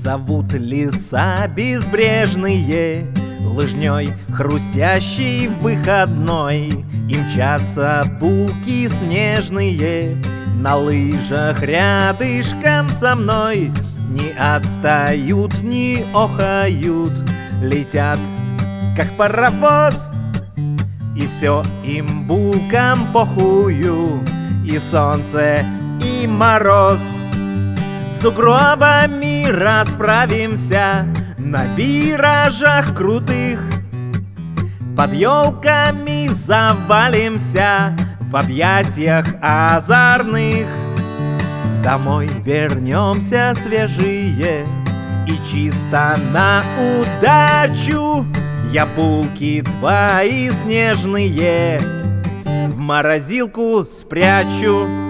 Зовут леса безбрежные лыжней хрустящий выходной, и мчатся булки снежные на лыжах рядышком со мной. Не отстают, не охают, летят, как паровоз. И все им булкам похую, и солнце, и мороз. С сугробами расправимся на виражах крутых, под елками завалимся в объятиях озорных. Домой вернемся свежие и чисто на удачу. Я булки твои снежные в морозилку спрячу.